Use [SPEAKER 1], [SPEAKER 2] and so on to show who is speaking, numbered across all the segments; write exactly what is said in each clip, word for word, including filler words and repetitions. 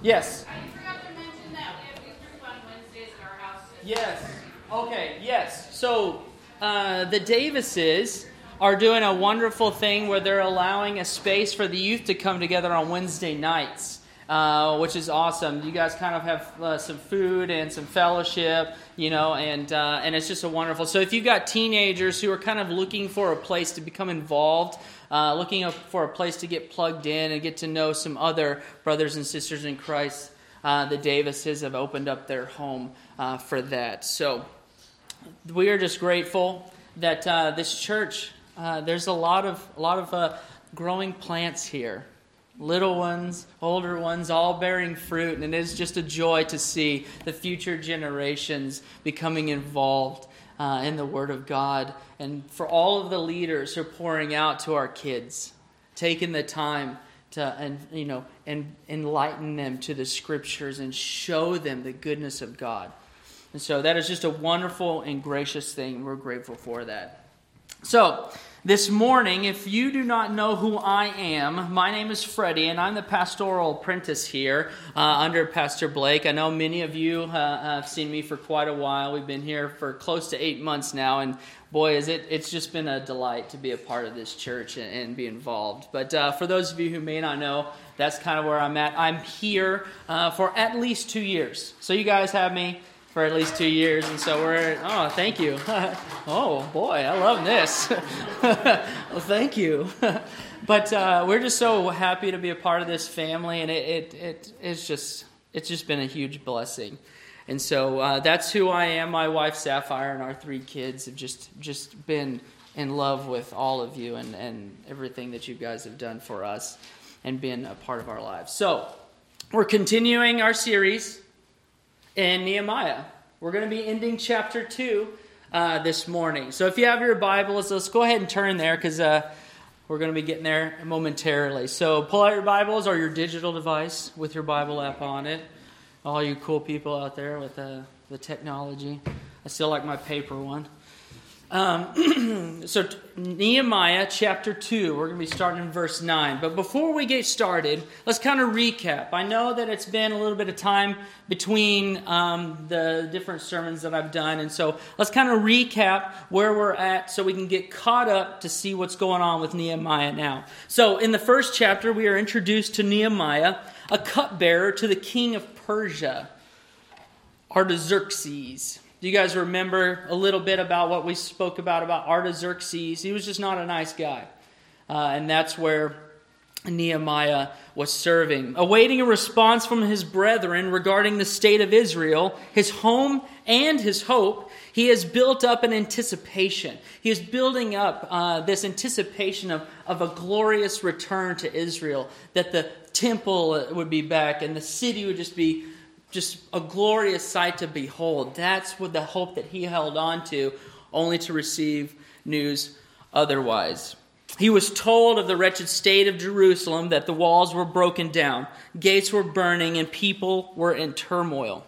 [SPEAKER 1] Yes.
[SPEAKER 2] I forgot to mention that we have youth group on Wednesdays at our house.
[SPEAKER 1] Yes. Okay, yes. So uh, the Davises are doing a wonderful thing where they're allowing a space for the youth to come together on Wednesday nights, uh, which is awesome. You guys kind of have uh, some food and some fellowship, you know, and uh, and it's just a wonderful. So if you've got teenagers who are kind of looking for a place to become involved, uh, looking for a place to get plugged in and get to know some other brothers and sisters in Christ, uh, the Davises have opened up their home uh, for that. So we are just grateful that uh, this church. Uh, there's a lot of a lot of uh, growing plants here, little ones, older ones, all bearing fruit, and it is just a joy to see the future generations becoming involved uh, in the Word of God, and for all of the leaders who are pouring out to our kids, taking the time to and you know and enlighten them to the Scriptures and show them the goodness of God, and so that is just a wonderful and gracious thing. We're grateful for that. So, this morning, if you do not know who I am, my name is Freddie, and I'm the pastoral apprentice here uh, under Pastor Blake. I know many of you uh, have seen me for quite a while. We've been here for close to eight months now, and boy, is it, it's just been a delight to be a part of this church and, and be involved. But uh, for those of you who may not know, that's kind of where I'm at. I'm here uh, for at least two years. So you guys have me for at least two years, and so we're, oh, thank you. Oh, boy, I love this. Well, thank you. But uh, we're just so happy to be a part of this family, and it, it, it it's just it's just been a huge blessing. And so uh, that's who I am. My wife, Sapphire, and our three kids have just, just been in love with all of you and, and everything that you guys have done for us and been a part of our lives. So we're continuing our series in Nehemiah. We're going to be ending chapter two uh, this morning. So if you have your Bibles, let's go ahead and turn there because uh, we're going to be getting there momentarily. So pull out your Bibles or your digital device with your Bible app on it. All you cool people out there with uh, the technology. I still like my paper one. Um, so Nehemiah chapter two, we're going to be starting in verse nine. But before we get started, let's kind of recap. I know that it's been a little bit of time between um, the different sermons that I've done. And so let's kind of recap where we're at so we can get caught up to see what's going on with Nehemiah now. So in the first chapter, we are introduced to Nehemiah, a cupbearer to the king of Persia, Artaxerxes. Do you guys remember a little bit about what we spoke about about Artaxerxes? He was just not a nice guy. Uh, and that's where Nehemiah was serving. Awaiting a response from his brethren regarding the state of Israel, his home and his hope, he has built up an anticipation. He is building up uh, this anticipation of, of a glorious return to Israel, that the temple would be back and the city would just be just a glorious sight to behold. That's what the hope that he held on to, only to receive news otherwise. He was told of the wretched state of Jerusalem, that the walls were broken down, gates were burning, and people were in turmoil.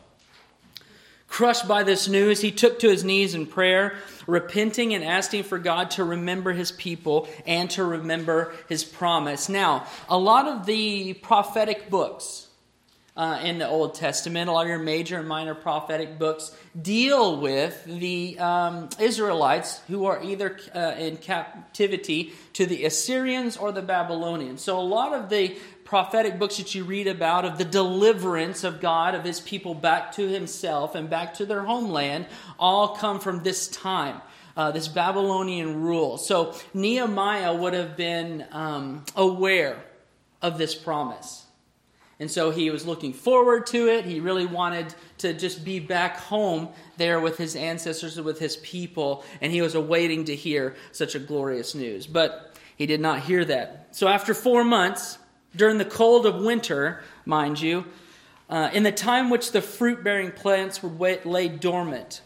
[SPEAKER 1] Crushed by this news, he took to his knees in prayer, repenting and asking for God to remember his people and to remember his promise. Now, a lot of the prophetic books Uh, in the Old Testament, a lot of your major and minor prophetic books deal with the um, Israelites who are either uh, in captivity to the Assyrians or the Babylonians. So a lot of the prophetic books that you read about of the deliverance of God, of his people back to himself and back to their homeland, all come from this time, uh, this Babylonian rule. So Nehemiah would have been um, aware of this promise. And so he was looking forward to it. He really wanted to just be back home there with his ancestors and with his people. And he was awaiting to hear such a glorious news. But he did not hear that. So after four months, during the cold of winter, mind you, uh, in the time which the fruit-bearing plants would wait, lay dormant,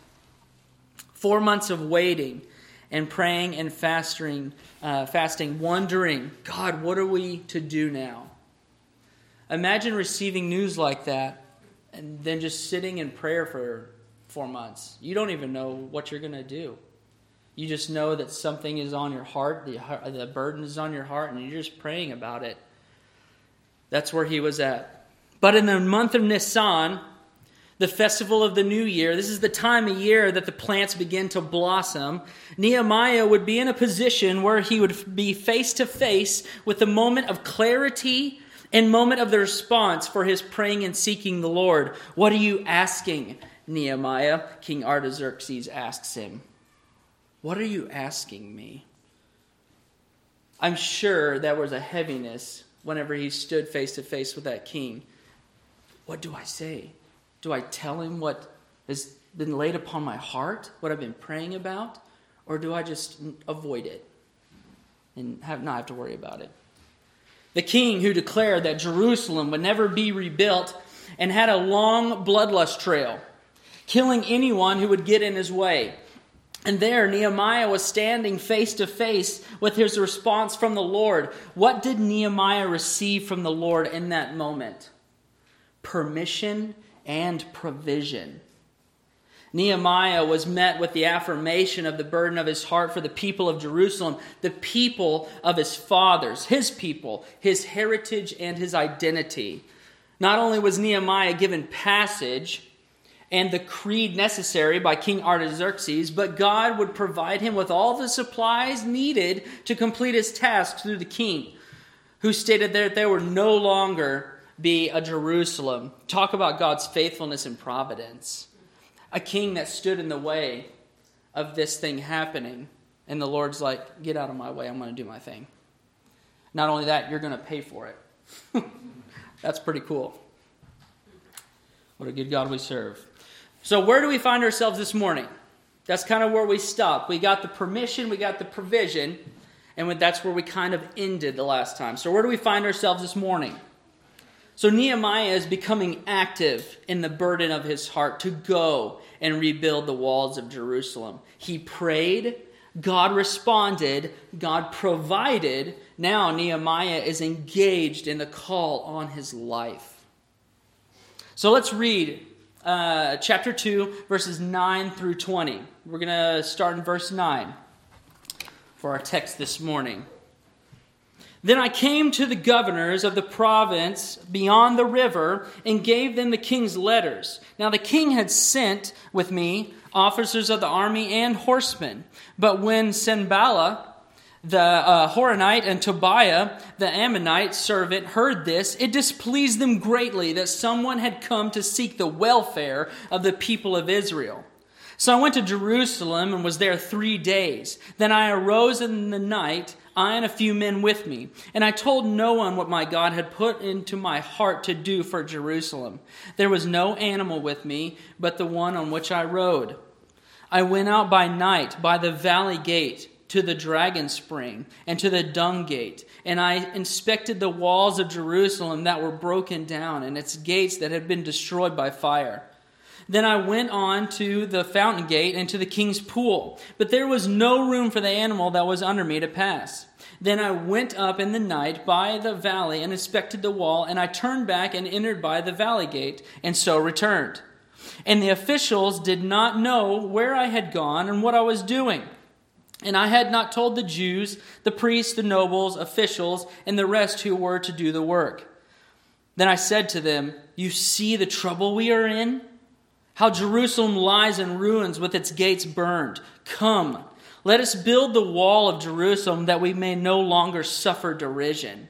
[SPEAKER 1] four months of waiting and praying and fasting, uh, fasting, wondering, God, what are we to do now? Imagine receiving news like that and then just sitting in prayer for four months. You don't even know what you're going to do. You just know that something is on your heart, the, the burden is on your heart, and you're just praying about it. That's where he was at. But in the month of Nisan, the festival of the new year, this is the time of year that the plants begin to blossom, Nehemiah would be in a position where he would be face to face with the moment of clarity and moment of the response for his praying and seeking the Lord. What are you asking, Nehemiah? King Artaxerxes asks him. What are you asking me? I'm sure there was a heaviness whenever he stood face to face with that king. What do I say? Do I tell him what has been laid upon my heart, what I've been praying about? Or do I just avoid it and have not have to worry about it? The king who declared that Jerusalem would never be rebuilt and had a long bloodlust trail, killing anyone who would get in his way. And there Nehemiah was standing face to face with his response from the Lord. What did Nehemiah receive from the Lord in that moment? Permission and provision. Nehemiah was met with the affirmation of the burden of his heart for the people of Jerusalem, the people of his fathers, his people, his heritage, and his identity. Not only was Nehemiah given passage and the creed necessary by King Artaxerxes, but God would provide him with all the supplies needed to complete his task through the king, who stated that there would no longer be a Jerusalem. Talk about God's faithfulness and providence. A king that stood in the way of this thing happening. And the Lord's like, get out of my way, I'm going to do my thing. Not only that, you're going to pay for it. That's pretty cool. What a good God we serve. So where do we find ourselves this morning? That's kind of where we stopped. We got the permission, we got the provision, and that's where we kind of ended the last time. So where do we find ourselves this morning? So Nehemiah is becoming active in the burden of his heart to go and rebuild the walls of Jerusalem. He prayed, God responded, God provided. Now Nehemiah is engaged in the call on his life. So let's read uh, chapter two, verses nine through twenty. We're going to start in verse nine for our text this morning. Then I came to the governors of the province beyond the river and gave them the king's letters. Now the king had sent with me officers of the army and horsemen. But when Sanballat, the uh, Horonite, and Tobiah, the Ammonite servant, heard this, it displeased them greatly that someone had come to seek the welfare of the people of Israel. So I went to Jerusalem and was there three days. Then I arose in the night, I and a few men with me, and I told no one what my God had put into my heart to do for Jerusalem. There was no animal with me, but the one on which I rode. I went out by night by the valley gate to the dragon spring and to the dung gate, and I inspected the walls of Jerusalem that were broken down and its gates that had been destroyed by fire. Then I went on to the fountain gate and to the king's pool, but there was no room for the animal that was under me to pass. Then I went up in the night by the valley and inspected the wall, and I turned back and entered by the valley gate, and so returned. And the officials did not know where I had gone and what I was doing. And I had not told the Jews, the priests, the nobles, officials, and the rest who were to do the work. Then I said to them, "You see the trouble we are in? How Jerusalem lies in ruins with its gates burned. Come, let us build the wall of Jerusalem that we may no longer suffer derision."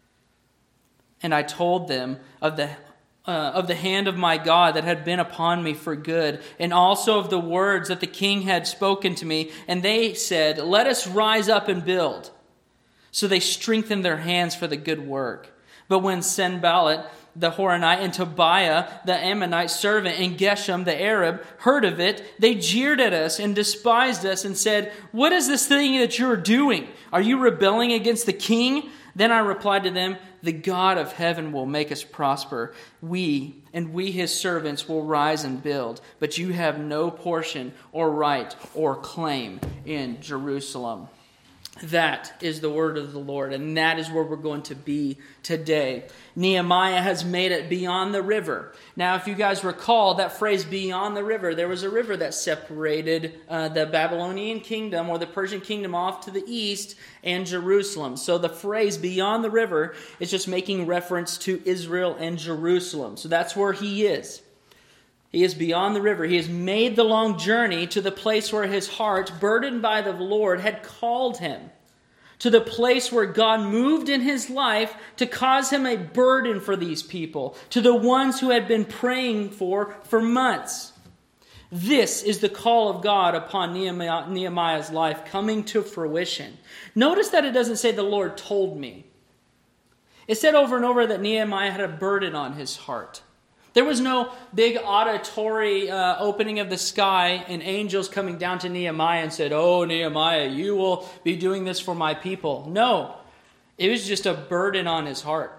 [SPEAKER 1] And I told them of the uh, of the hand of my God that had been upon me for good, and also of the words that the king had spoken to me. And they said, "Let us rise up and build." So they strengthened their hands for the good work. But when Sanballat the Horonite and Tobiah the Ammonite servant and Geshem the Arab heard of it, they jeered at us and despised us and said, "What is this thing that you are doing? Are you rebelling against the king?" Then I replied to them, "The God of heaven will make us prosper. We and we his servants will rise and build, but you have no portion or right or claim in Jerusalem." That is the word of the Lord, and that is where we're going to be today. Nehemiah has made it beyond the river. Now, if you guys recall that phrase, beyond the river, there was a river that separated uh, the Babylonian kingdom or the Persian kingdom off to the east and Jerusalem. So the phrase beyond the river is just making reference to Israel and Jerusalem. So that's where he is. He is beyond the river. He has made the long journey to the place where his heart, burdened by the Lord, had called him. To the place where God moved in his life to cause him a burden for these people. To the ones who had been praying for for months. This is the call of God upon Nehemiah, Nehemiah's life coming to fruition. Notice that it doesn't say the Lord told me. It said over and over that Nehemiah had a burden on his heart. There was no big auditory uh, opening of the sky and angels coming down to Nehemiah and said, "Oh, Nehemiah, you will be doing this for my people." No, it was just a burden on his heart.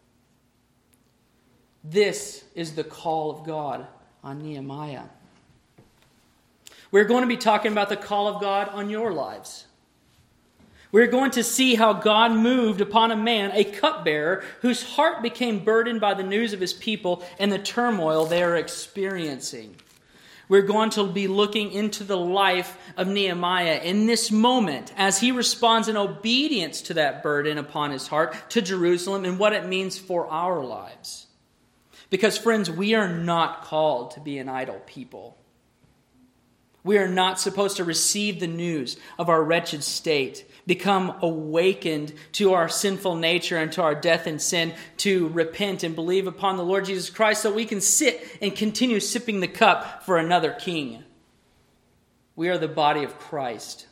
[SPEAKER 1] This is the call of God on Nehemiah. We're going to be talking about the call of God on your lives. We're going to see how God moved upon a man, a cupbearer, whose heart became burdened by the news of his people and the turmoil they are experiencing. We're going to be looking into the life of Nehemiah in this moment as he responds in obedience to that burden upon his heart to Jerusalem and what it means for our lives. Because, friends, we are not called to be an idle people. We are not supposed to receive the news of our wretched state, become awakened to our sinful nature and to our death and sin, to repent and believe upon the Lord Jesus Christ so we can sit and continue sipping the cup for another king. We are the body of Christ.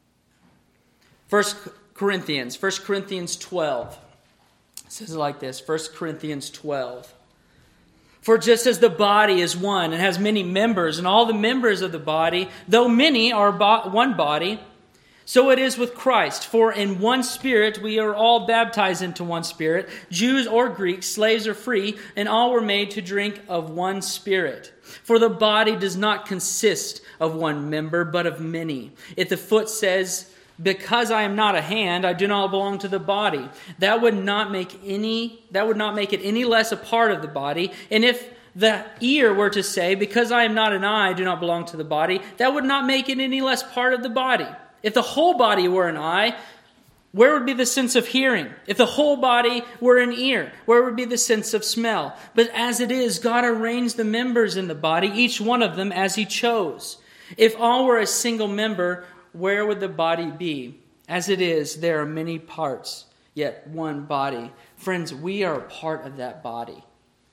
[SPEAKER 1] First Corinthians, First Corinthians twelve. It says it like this, First Corinthians twelve. For just as the body is one and has many members, and all the members of the body, though many, are bo- one body, so it is with Christ. For in one Spirit we are all baptized into one Spirit, Jews or Greeks, slaves or free, and all were made to drink of one Spirit. For the body does not consist of one member, but of many. If the foot says, "Because I am not a hand, I do not belong to the body," that would not make any that would not make it any less a part of the body. And if the ear were to say, "Because I am not an eye, I do not belong to the body," that would not make it any less part of the body. If the whole body were an eye, where would be the sense of hearing? If the whole body were an ear, where would be the sense of smell? But as it is, God arranged the members in the body, each one of them as he chose. If all were a single member, where would the body be? As it is, there are many parts, yet one body. Friends, we are a part of that body.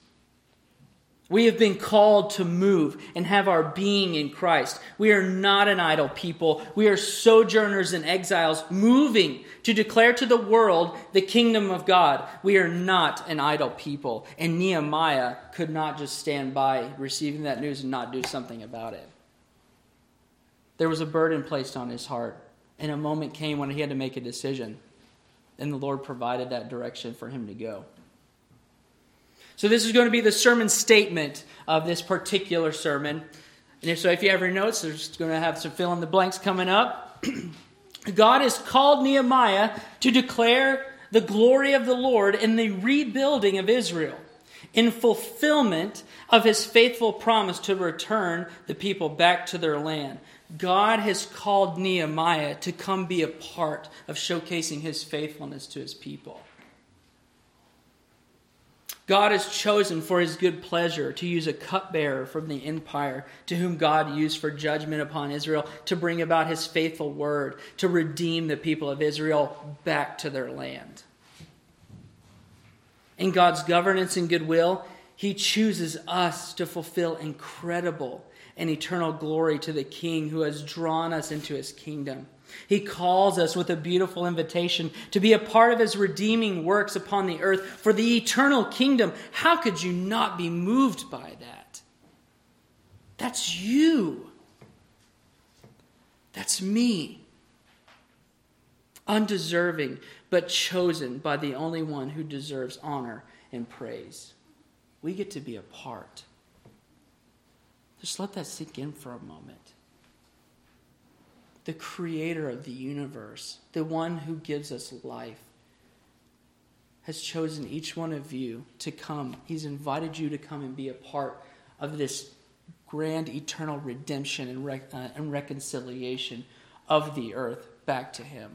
[SPEAKER 1] We have been called to move and have our being in Christ. We are not an idle people. We are sojourners and exiles moving to declare to the world the kingdom of God. We are not an idle people. And Nehemiah could not just stand by receiving that news and not do something about it. There was a burden placed on his heart, and a moment came when he had to make a decision, and the Lord provided that direction for him to go. So this is going to be the sermon statement of this particular sermon. And if so, if you have your notes, there's going to have some fill in the blanks coming up. God has called Nehemiah to declare the glory of the Lord in the rebuilding of Israel, in fulfillment of his faithful promise to return the people back to their land. God has called Nehemiah to come be a part of showcasing his faithfulness to his people. God has chosen for his good pleasure to use a cupbearer from the empire to whom God used for judgment upon Israel to bring about his faithful word, to redeem the people of Israel back to their land. In God's governance and goodwill, he chooses us to fulfill incredible and eternal glory to the King who has drawn us into his kingdom. He calls us with a beautiful invitation to be a part of his redeeming works upon the earth for the eternal kingdom. How could you not be moved by that? That's you. That's me. Undeserving, but chosen by the only one who deserves honor and praise. We get to be a part. Just let that sink in for a moment. the creator of the universe, the one who gives us life, has chosen each one of you to come. He's invited you to come and be a part of this grand eternal redemption and, rec- uh, and reconciliation of the earth back to him.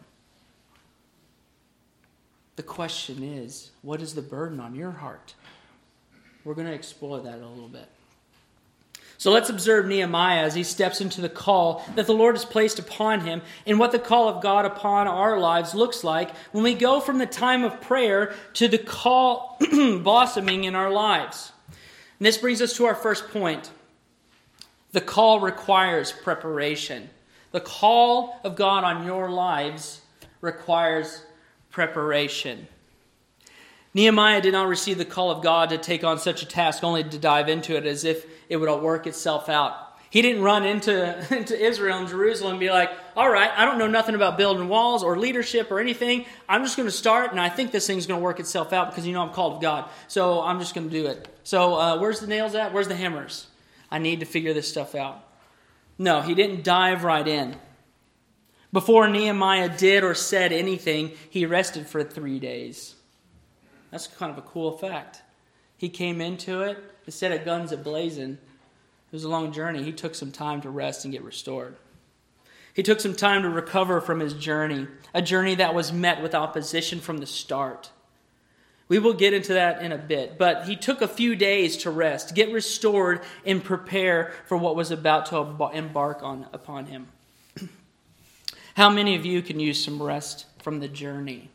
[SPEAKER 1] The question is, what is the burden on your heart? We're going to explore that a little bit. So let's observe Nehemiah as he steps into the call that the Lord has placed upon him and what the call of God upon our lives looks like when we go from the time of prayer to the call blossoming in our lives. And this brings us to our first point. The call requires preparation. The call of God on your lives requires preparation. Nehemiah did not receive the call of God to take on such a task, only to dive into it as if it would all work itself out. He didn't run into, into Israel and Jerusalem and be like, all right, I don't know nothing about building walls or leadership or anything. I'm just going to start, and I think this thing's going to work itself out because you know I'm called of God. So I'm just going to do it. So uh, where's the nails at? Where's the hammers? I need to figure this stuff out. No, he didn't dive right in. Before Nehemiah did or said anything, he rested for three days. That's kind of a cool fact. He came into it, instead of guns a-blazing, it was a long journey. He took some time to rest and get restored. He took some time to recover from his journey, a journey that was met with opposition from the start. We will get into that in a bit, but he took a few days to rest, get restored, and prepare for what was about to embark on upon him. How many of you can use some rest from the journey?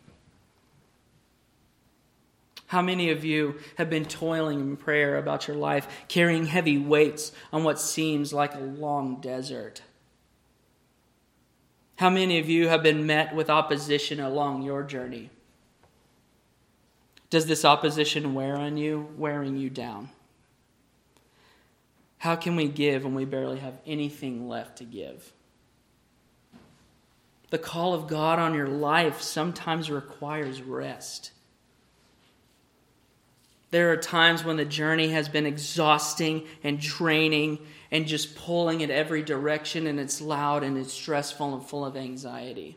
[SPEAKER 1] How many of you have been toiling in prayer about your life, carrying heavy weights on what seems like a long desert? How many of you have been met with opposition along your journey? Does this opposition wear on you, wearing you down? How can we give when we barely have anything left to give? The call of God on your life sometimes requires rest. There are times when the journey has been exhausting and draining and just pulling in every direction, and it's loud and it's stressful and full of anxiety.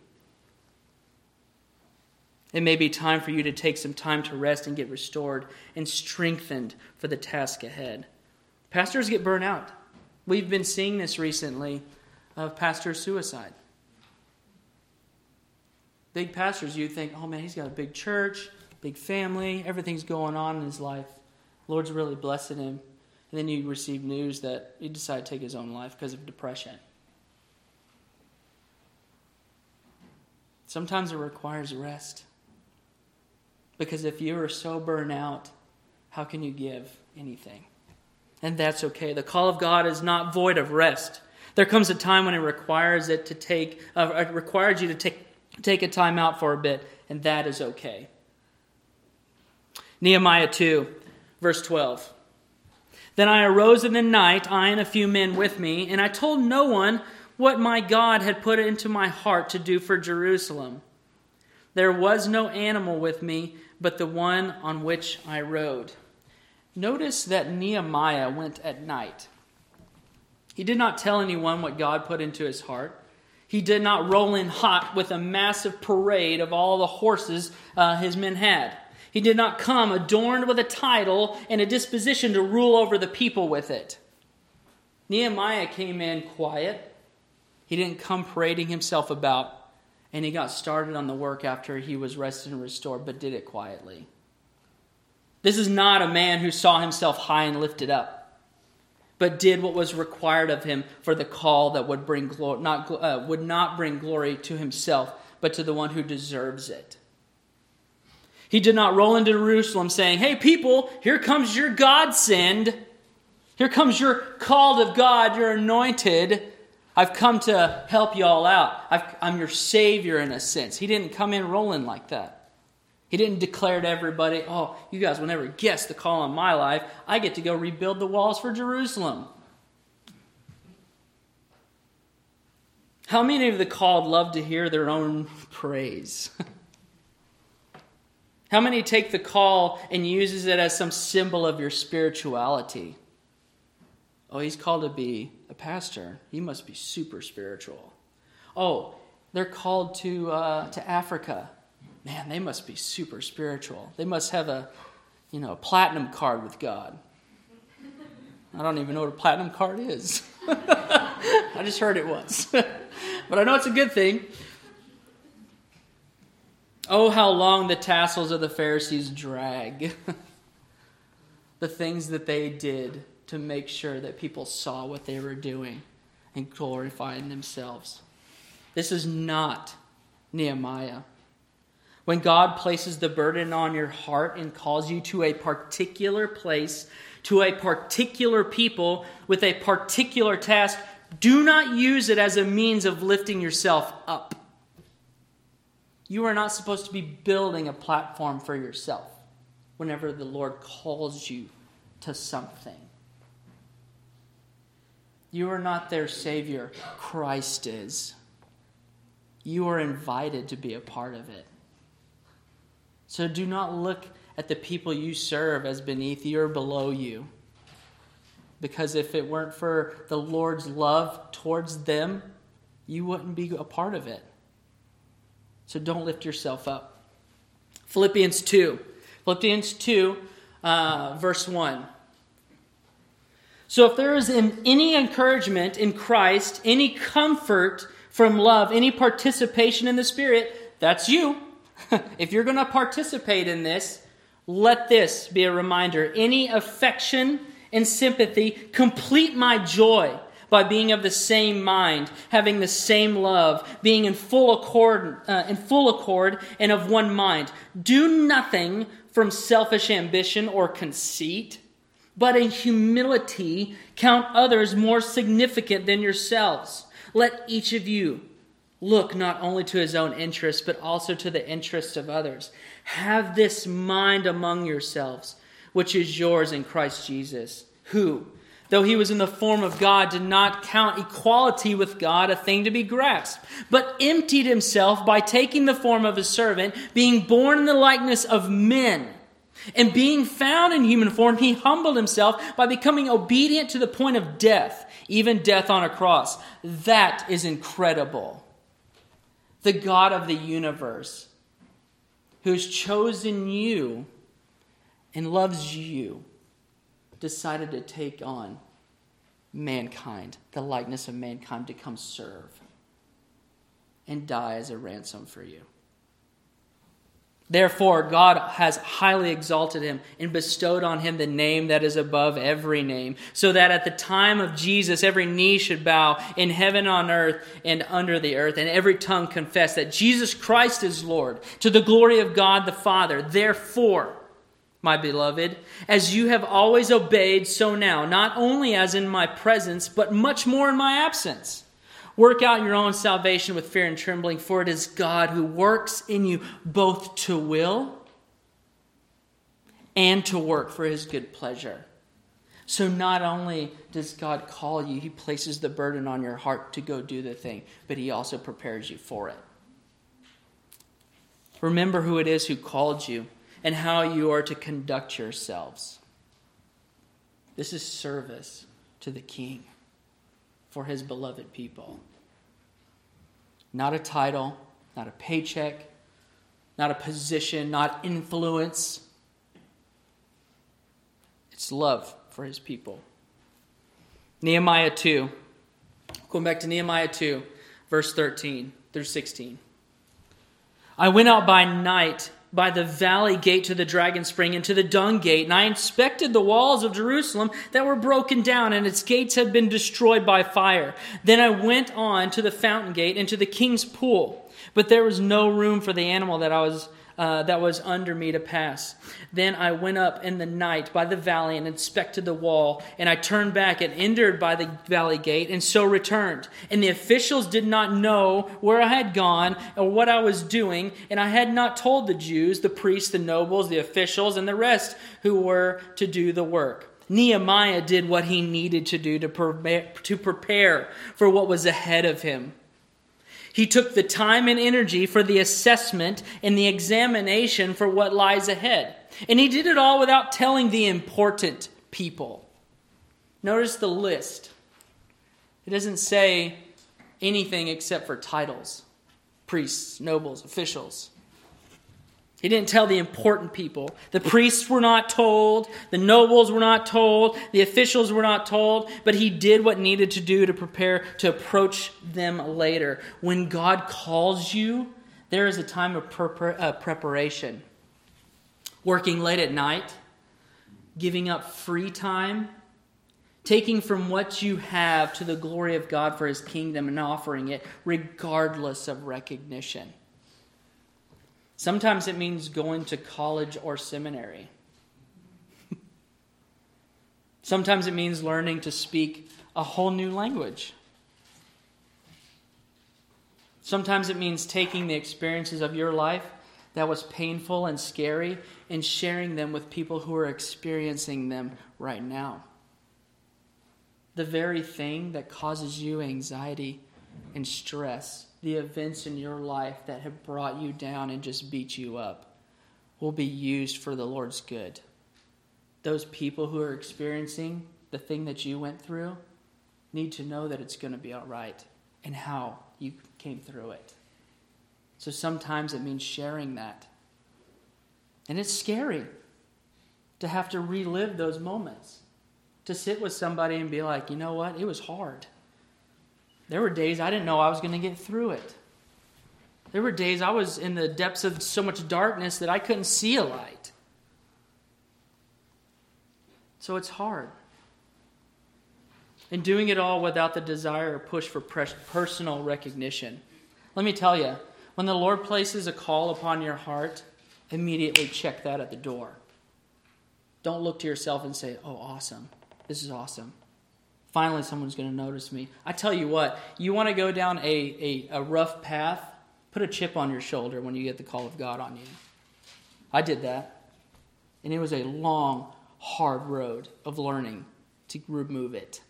[SPEAKER 1] It may be time for you to take some time to rest and get restored and strengthened for the task ahead. Pastors get burnt out. We've been seeing this recently of pastor suicide. Big pastors, you think, oh man, he's got a big church, big family, everything's going on in his life. The Lord's really blessing him. And then you receive news that he decided to take his own life because of depression. Sometimes it requires rest. Because if you are so burned out, how can you give anything? And that's okay. The call of God is not void of rest. There comes a time when it requires it to take, uh, it requires you to take, take a time out for a bit, and that is okay. Nehemiah two, verse twelve. Then I arose in the night, I and a few men with me, and I told no one what my God had put into my heart to do for Jerusalem. There was no animal with me, but the one on which I rode. Notice that Nehemiah went at night. He did not tell anyone what God put into his heart. He did not roll in hot with a massive parade of all the horses uh, his men had. He did not come adorned with a title and a disposition to rule over the people with it. Nehemiah came in quiet. He didn't come parading himself about. And he got started on the work after he was rested and restored, but did it quietly. This is not a man who saw himself high and lifted up, but did what was required of him for the call that would bring glory, not uh, would not bring glory to himself, but to the one who deserves it. He did not roll into Jerusalem saying, "Hey people, here comes your godsend. Here comes your called of God, your anointed. I've come to help you all out. I've, I'm your Savior in a sense." He didn't come in rolling like that. He didn't declare to everybody, "Oh, you guys will never guess the call on my life. I get to go rebuild the walls for Jerusalem." How many of the called love to hear their own praise? How many take the call and uses it as some symbol of your spirituality? Oh, he's called to be a pastor. He must be super spiritual. Oh, they're called to uh, to Africa. Man, they must be super spiritual. They must have a, you know, a platinum card with God. I don't even know what a platinum card is. I just heard it once. But I know it's a good thing. Oh, how long the tassels of the Pharisees drag. The things that they did to make sure that people saw what they were doing and glorifying themselves. This is not Nehemiah. When God places the burden on your heart and calls you to a particular place, to a particular people, with a particular task, do not use it as a means of lifting yourself up. You are not supposed to be building a platform for yourself whenever the Lord calls you to something. You are not their Savior. Christ is. You are invited to be a part of it. So do not look at the people you serve as beneath you or below you. Because if it weren't for the Lord's love towards them, you wouldn't be a part of it. So don't lift yourself up. Philippians two. Philippians two, uh, verse one. So if there is any encouragement in Christ, any comfort from love, any participation in the Spirit, that's you. If you're going to participate in this, let this be a reminder. Any affection and sympathy, complete my joy by being of the same mind, having the same love, being in full accord, uh, in full accord and of one mind. Do nothing from selfish ambition or conceit, but in humility count others more significant than yourselves. Let each of you look not only to his own interests, but also to the interests of others. Have this mind among yourselves, which is yours in Christ Jesus, who, though he was in the form of God, did not count equality with God a thing to be grasped, but emptied himself by taking the form of a servant, being born in the likeness of men. And being found in human form, he humbled himself by becoming obedient to the point of death, even death on a cross. That is incredible. The God of the universe, who's chosen you and loves you, decided to take on mankind, the likeness of mankind, to come serve and die as a ransom for you. Therefore, God has highly exalted him and bestowed on him the name that is above every name, so that at the time of Jesus, every knee should bow in heaven, on earth, and under the earth, and every tongue confess that Jesus Christ is Lord, to the glory of God the Father. Therefore, my beloved, as you have always obeyed, so now, not only as in my presence, but much more in my absence. Work out your own salvation with fear and trembling, for it is God who works in you both to will and to work for his good pleasure. So not only does God call you, he places the burden on your heart to go do the thing, but he also prepares you for it. Remember who it is who called you and how you are to conduct yourselves. This is service to the King for his beloved people. Not a title, not a paycheck, not a position, not influence. It's love for his people. Nehemiah two. Going back to Nehemiah two, verse thirteen through sixteen. I went out by night by the valley gate to the dragon spring and to the dung gate, and I inspected the walls of Jerusalem that were broken down, and its gates had been destroyed by fire. Then I went on to the fountain gate and to the king's pool, but there was no room for the animal that I was uh, that was under me to pass. Then I went up in the night by the valley and inspected the wall, and I turned back and entered by the valley gate, and so returned. And the officials did not know where I had gone or what I was doing, and I had not told the Jews, the priests, the nobles, the officials, and the rest who were to do the work. Nehemiah did what he needed to do to prepare, to prepare for what was ahead of him. He took the time and energy for the assessment and the examination for what lies ahead. And he did it all without telling the important people. Notice the list. It doesn't say anything except for titles, priests, nobles, officials. He didn't tell the important people. The priests were not told. The nobles were not told. The officials were not told. But he did what needed to do to prepare to approach them later. When God calls you, there is a time of prepar- uh, preparation. Working late at night, giving up free time, taking from what you have to the glory of God for his kingdom and offering it regardless of recognition. Sometimes it means going to college or seminary. Sometimes it means learning to speak a whole new language. Sometimes it means taking the experiences of your life that was painful and scary and sharing them with people who are experiencing them right now. The very thing that causes you anxiety and stress, the events in your life that have brought you down and just beat you up, will be used for the Lord's good. Those people who are experiencing the thing that you went through need to know that it's going to be all right and how you came through it. So sometimes it means sharing that. And it's scary to have to relive those moments. To sit with somebody and be like, you know what? It was hard. There were days I didn't know I was going to get through it. There were days I was in the depths of so much darkness that I couldn't see a light. So it's hard. And doing it all without the desire or push for personal recognition. Let me tell you, when the Lord places a call upon your heart, immediately check that at the door. Don't look to yourself and say, oh, awesome. This is awesome. Finally, someone's going to notice me. I tell you what, you want to go down a, a, a rough path, put a chip on your shoulder when you get the call of God on you. I did that. And it was a long, hard road of learning to remove it.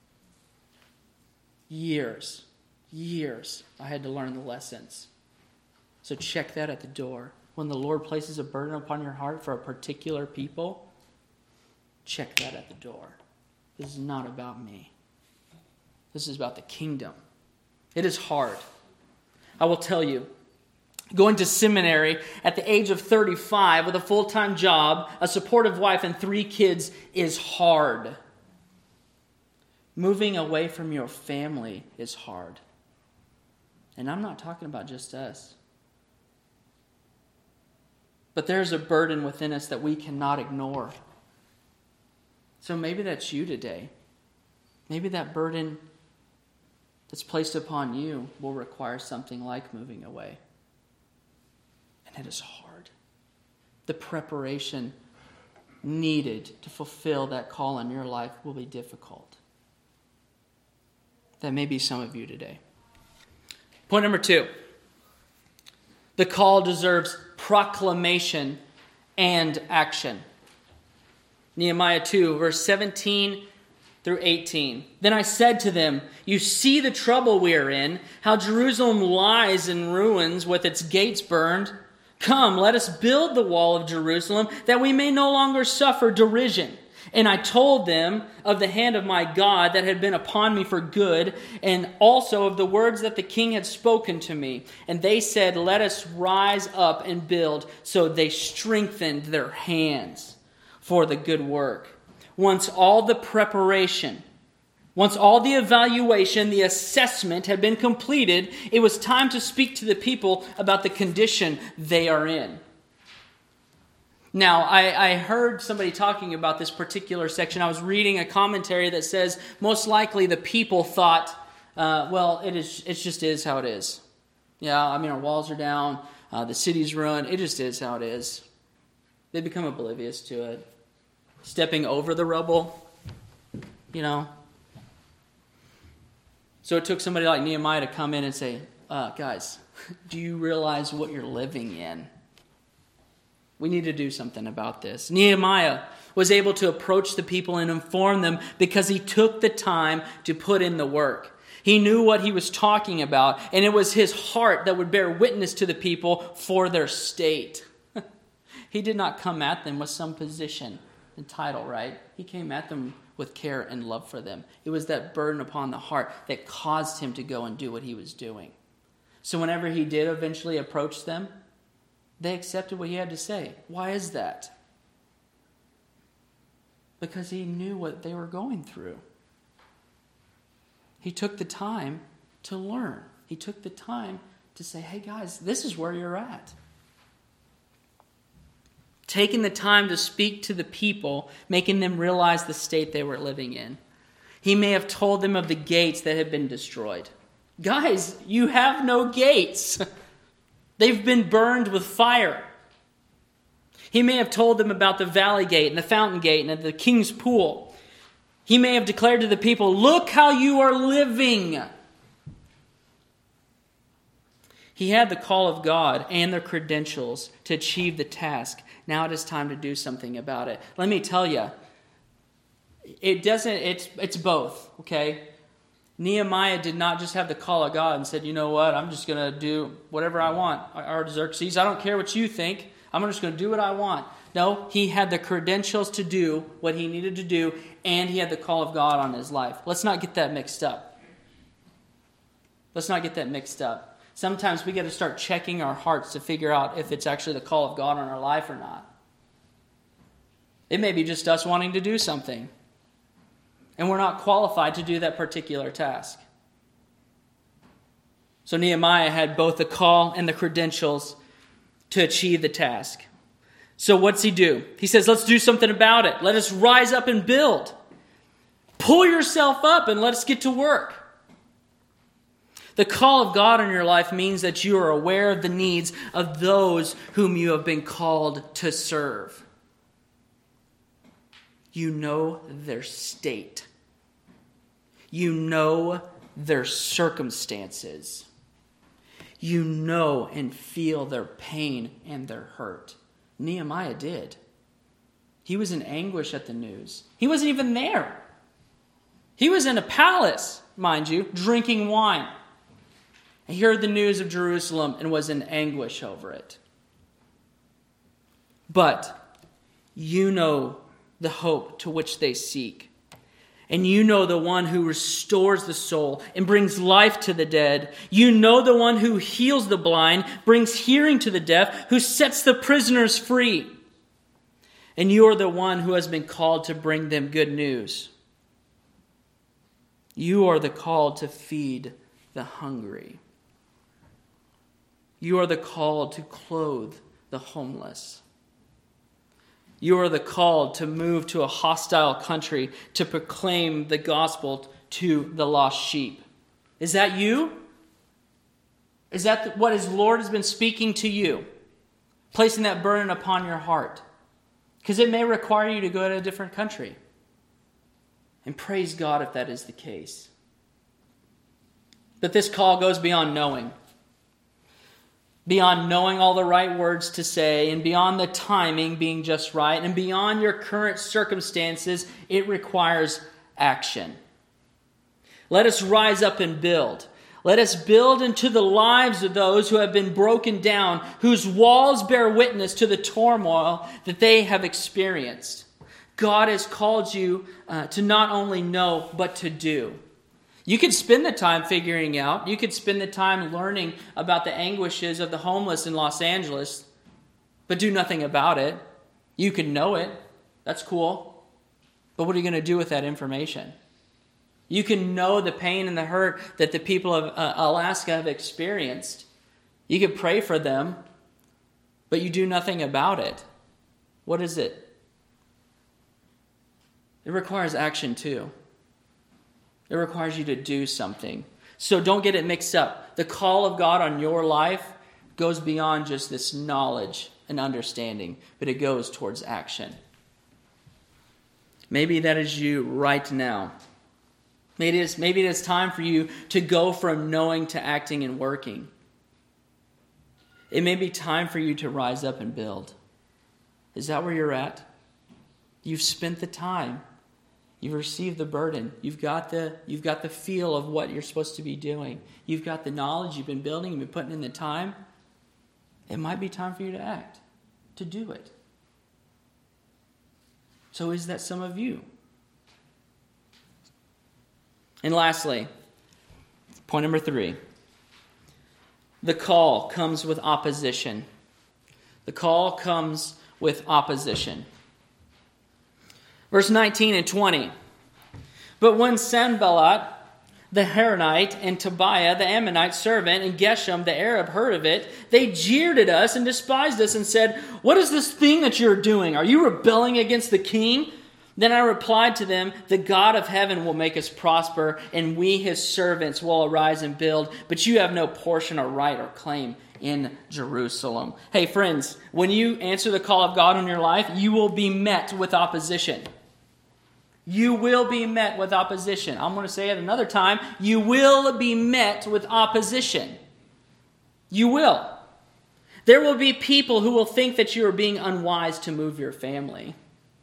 [SPEAKER 1] Years, years, I had to learn the lessons. So check that at the door. When the Lord places a burden upon your heart for a particular people, check that at the door. This is not about me. This is about the kingdom. It is hard. I will tell you, going to seminary at the age of thirty-five with a full-time job, a supportive wife, and three kids is hard. Moving away from your family is hard. And I'm not talking about just us. But there's a burden within us that we cannot ignore. So maybe that's you today. Maybe that burden that's placed upon you will require something like moving away. And it is hard. The preparation needed to fulfill that call in your life will be difficult. That may be some of you today. Point number two. The call deserves proclamation and action. Nehemiah two, verse seventeen through eighteen. Then I said to them, you see the trouble we are in, how Jerusalem lies in ruins with its gates burned. Come, let us build the wall of Jerusalem, that we may no longer suffer derision. And I told them of the hand of my God that had been upon me for good, and also of the words that the king had spoken to me. And they said, let us rise up and build. So they strengthened their hands for the good work. Once all the preparation, once all the evaluation, the assessment had been completed, it was time to speak to the people about the condition they are in. Now, I, I heard somebody talking about this particular section. I was reading a commentary that says most likely the people thought, uh, well, it is it just is how it is. Yeah, I mean, our walls are down, uh, the city's ruined. It just is how it is. They become oblivious to it. Stepping over the rubble, you know. So it took somebody like Nehemiah to come in and say, uh, guys, do you realize what you're living in? We need to do something about this. Nehemiah was able to approach the people and inform them because he took the time to put in the work. He knew what he was talking about, and it was his heart that would bear witness to the people for their state. He did not come at them with some position and title, right? He came at them with care and love for them. It was that burden upon the heart that caused him to go and do what he was doing. So whenever he did eventually approach them, they accepted what he had to say. Why is that? Because he knew what they were going through. He took the time to learn. He took the time to say, hey guys, this is where you're at. Taking the time to speak to the people, making them realize the state they were living in. He may have told them of the gates that had been destroyed. Guys, you have no gates. They've been burned with fire. He may have told them about the valley gate and the fountain gate and the king's pool. He may have declared to the people, look how you are living. He had the call of God and the credentials to achieve the task. Now it is time to do something about it. Let me tell you, it doesn't, it's, it's both, okay? Nehemiah did not just have the call of God and said, you know what, I'm just going to do whatever I want. Artaxerxes, I don't care what you think. I'm just going to do what I want. No, he had the credentials to do what he needed to do, and he had the call of God on his life. Let's not get that mixed up. Let's not get that mixed up. Sometimes we got to start checking our hearts to figure out if it's actually the call of God on our life or not. It may be just us wanting to do something, and we're not qualified to do that particular task. So Nehemiah had both the call and the credentials to achieve the task. So what's he do? He says, let's do something about it. Let us rise up and build. Pull yourself up and let us get to work. The call of God in your life means that you are aware of the needs of those whom you have been called to serve. You know their state. You know their circumstances. You know and feel their pain and their hurt. Nehemiah did. He was in anguish at the news. He wasn't even there. He was in a palace, mind you, drinking wine. He heard the news of Jerusalem and was in anguish over it. But you know the hope to which they seek. And you know the one who restores the soul and brings life to the dead. You know the one who heals the blind, brings hearing to the deaf, who sets the prisoners free. And you are the one who has been called to bring them good news. You are the called to feed the hungry. You are the called to clothe the homeless. You are the called to move to a hostile country to proclaim the gospel to the lost sheep. Is that you? Is that what His Lord has been speaking to you? Placing that burden upon your heart? Because it may require you to go to a different country. And praise God if that is the case. But this call goes beyond knowing. Beyond knowing all the right words to say, and beyond the timing being just right, and beyond your current circumstances, it requires action. Let us rise up and build. Let us build into the lives of those who have been broken down, whose walls bear witness to the turmoil that they have experienced. God has called you uh, to not only know, but to do. You could spend the time figuring out. You could spend the time learning about the anguishes of the homeless in Los Angeles, but do nothing about it. You could know it. That's cool. But what are you going to do with that information? You can know the pain and the hurt that the people of uh, Alaska have experienced. You could pray for them, but you do nothing about it. What is it? It requires action too. It requires you to do something. So don't get it mixed up. The call of God on your life goes beyond just this knowledge and understanding, but it goes towards action. Maybe that is you right now. Maybe it is, maybe it is time for you to go from knowing to acting and working. It may be time for you to rise up and build. Is that where you're at? You've spent the time. You've received the burden. You've got the, you've got the feel of what you're supposed to be doing. You've got the knowledge you've been building. You've been putting in the time. It might be time for you to act, to do it. So is that some of you? And lastly, point number three, the call comes with opposition. The call comes with opposition. Verse nineteen and twenty. But when Sanballat, the Horonite, and Tobiah, the Ammonite servant, and Geshem, the Arab, heard of it, they jeered at us and despised us and said, "What is this thing that you're doing? Are you rebelling against the king?" Then I replied to them, "The God of heaven will make us prosper, and we, his servants, will arise and build. But you have no portion or right or claim in Jerusalem." Hey, friends, when you answer the call of God on your life, you will be met with opposition. You will be met with opposition. I'm going to say it another time. You will be met with opposition. You will. There will be people who will think that you are being unwise to move your family.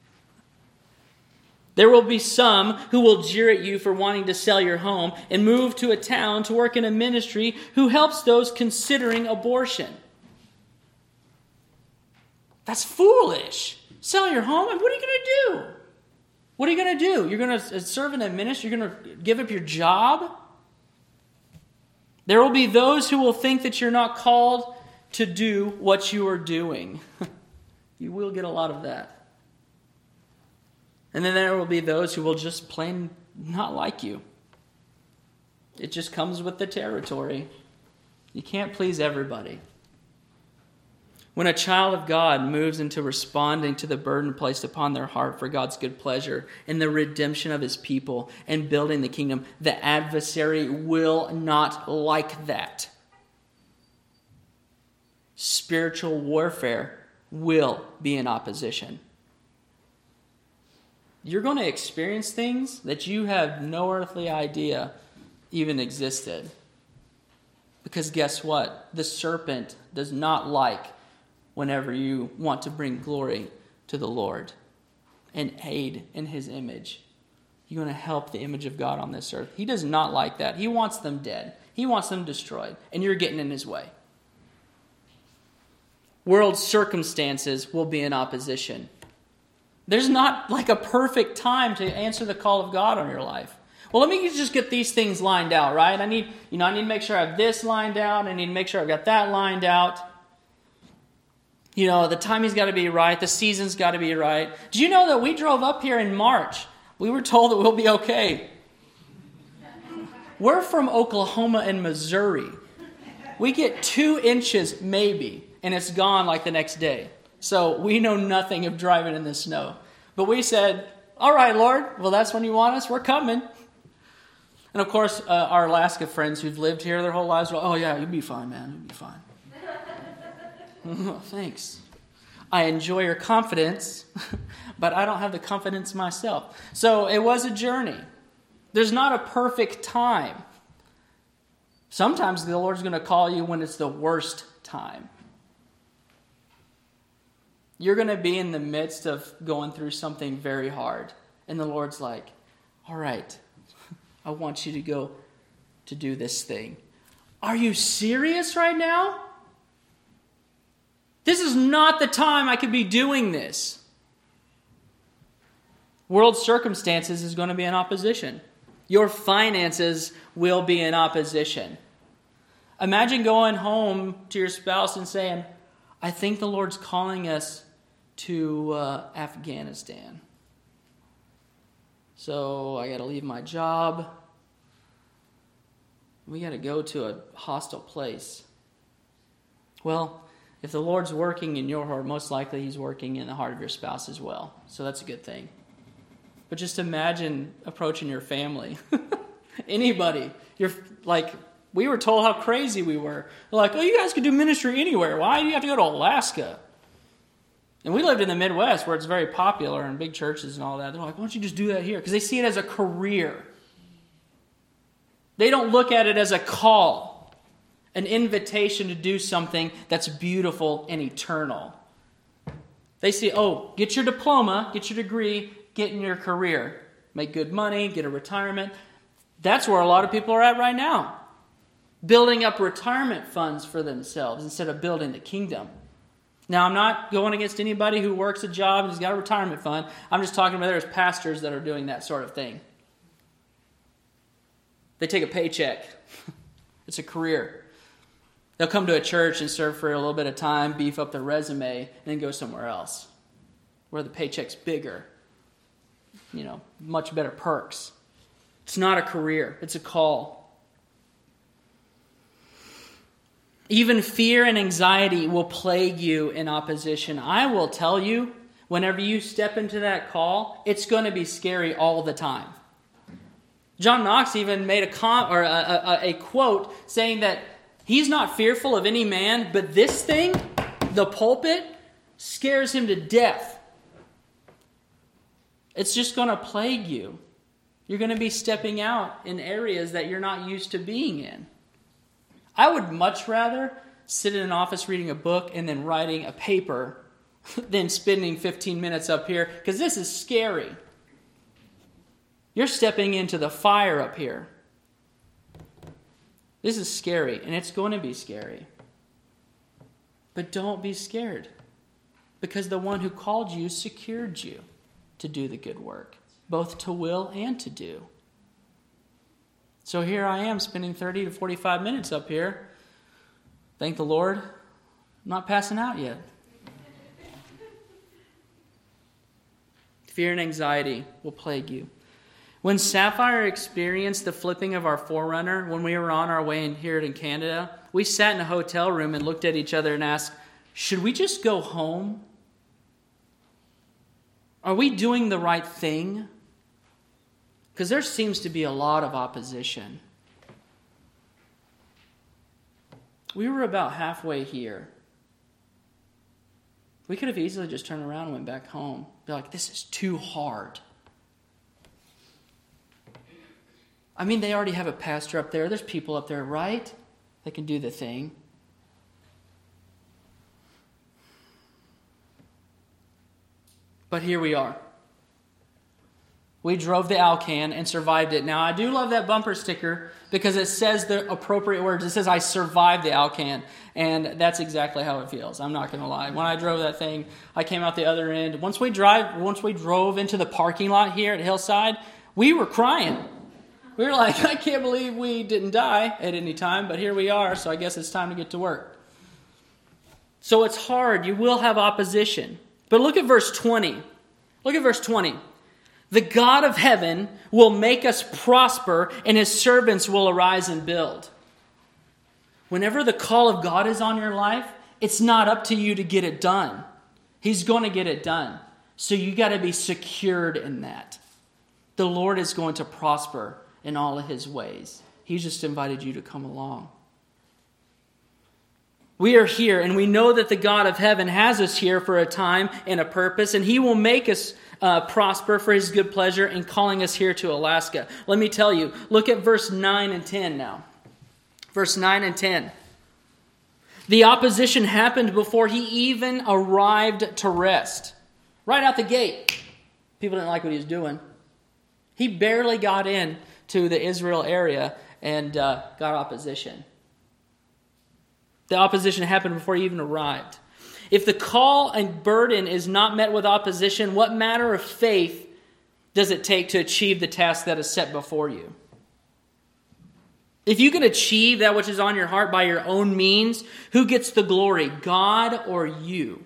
[SPEAKER 1] There will be some who will jeer at you for wanting to sell your home and move to a town to work in a ministry who helps those considering abortion. That's foolish. Sell your home? What are you going to do? What are you going to do? You're going to serve in a ministry? You're going to give up your job? There will be those who will think that you're not called to do what you are doing. You will get a lot of that. And then there will be those who will just plain not like you. It just comes with the territory. You can't please everybody. When a child of God moves into responding to the burden placed upon their heart for God's good pleasure and the redemption of his people and building the kingdom, the adversary will not like that. Spiritual warfare will be in opposition. You're going to experience things that you have no earthly idea even existed. Because guess what? The serpent does not like whenever you want to bring glory to the Lord and aid in his image. You're going to help the image of God on this earth. He does not like that. He wants them dead. He wants them destroyed. And you're getting in his way. World circumstances will be in opposition. There's not like a perfect time to answer the call of God on your life. Well, let me just get these things lined out, right? I need, you know, I need to make sure I have this lined out. I need to make sure I've got that lined out. You know, the timing's got to be right. The season's got to be right. Do you know that we drove up here in March? We were told that we'll be okay. We're from Oklahoma and Missouri. We get two inches maybe, and it's gone like the next day. So we know nothing of driving in the snow. But we said, all right, Lord, well, that's when you want us. We're coming. And of course, uh, our Alaska friends who've lived here their whole lives, well, oh yeah, you'll be fine, man. You'll be fine. Oh, thanks. I enjoy your confidence, but I don't have the confidence myself. So it was a journey. There's not a perfect time. Sometimes the Lord's going to call you when it's the worst time. You're going to be in the midst of going through something very hard. And the Lord's like, all right, I want you to go to do this thing. Are you serious right now? This is not the time I could be doing this. World circumstances is going to be in opposition. Your finances will be in opposition. Imagine going home to your spouse and saying, I think the Lord's calling us to uh, Afghanistan. So I got to leave my job. We got to go to a hostile place. Well, if the Lord's working in your heart, most likely he's working in the heart of your spouse as well. So that's a good thing. But just imagine approaching your family. Anybody. You're like, we were told how crazy we were. They're like, oh, you guys could do ministry anywhere. Why do you have to go to Alaska? And we lived in the Midwest where it's very popular and big churches and all that. They're like, why don't you just do that here? Because they see it as a career. They don't look at it as a call, an invitation to do something that's beautiful and eternal. They see, oh, get your diploma, get your degree, get in your career. Make good money, get a retirement. That's where a lot of people are at right now. Building up retirement funds for themselves instead of building the kingdom. Now, I'm not going against anybody who works a job and has got a retirement fund. I'm just talking about there's pastors that are doing that sort of thing. They take a paycheck. It's a career. They'll come to a church and serve for a little bit of time, beef up their resume, and then go somewhere else where the paycheck's bigger. You know, much better perks. It's not a career. It's a call. Even fear and anxiety will plague you in opposition. I will tell you, whenever you step into that call, it's going to be scary all the time. John Knox even made a com or a, a, a quote saying that he's not fearful of any man, but this thing, the pulpit, scares him to death. It's just going to plague you. You're going to be stepping out in areas that you're not used to being in. I would much rather sit in an office reading a book and then writing a paper than spending fifteen minutes up here, because this is scary. You're stepping into the fire up here. This is scary, and it's going to be scary. But don't be scared, because the one who called you secured you to do the good work, both to will and to do. So here I am spending thirty to forty-five minutes up here. Thank the Lord, I'm not passing out yet. Fear and anxiety will plague you. When Sapphire experienced the flipping of our Forerunner, when we were on our way in here in Canada, we sat in a hotel room and looked at each other and asked, should we just go home? Are we doing the right thing? Because there seems to be a lot of opposition. We were about halfway here. We could have easily just turned around and went back home. Be like, this is too hard. I mean, they already have a pastor up there. There's people up there, right? They can do the thing. But here we are. We drove the Alcan and survived it. Now, I do love that bumper sticker because it says the appropriate words. It says, I survived the Alcan. And that's exactly how it feels. I'm not going to lie. When I drove that thing, I came out the other end. Once we drive, once we drove into the parking lot here at Hillside, we were crying. We were like, I can't believe we didn't die at any time, but here we are, so I guess it's time to get to work. So it's hard. You will have opposition. But look at verse twenty. Look at verse twenty. The God of heaven will make us prosper, and his servants will arise and build. Whenever the call of God is on your life, it's not up to you to get it done. He's going to get it done. So you got to be secured in that. The Lord is going to prosper in all of his ways. He's just invited you to come along. We are here, and we know that the God of heaven has us here for a time and a purpose, and he will make us uh, prosper for his good pleasure in calling us here to Alaska. Let me tell you, look at verse nine and ten now. Verse nine and ten. The opposition happened before he even arrived to rest. Right out the gate. People didn't like what he was doing. He barely got in to the Israel area and uh, got opposition. The opposition happened before he even arrived. If the call and burden is not met with opposition, what matter of faith does it take to achieve the task that is set before you? If you can achieve that which is on your heart by your own means, who gets the glory, God or you?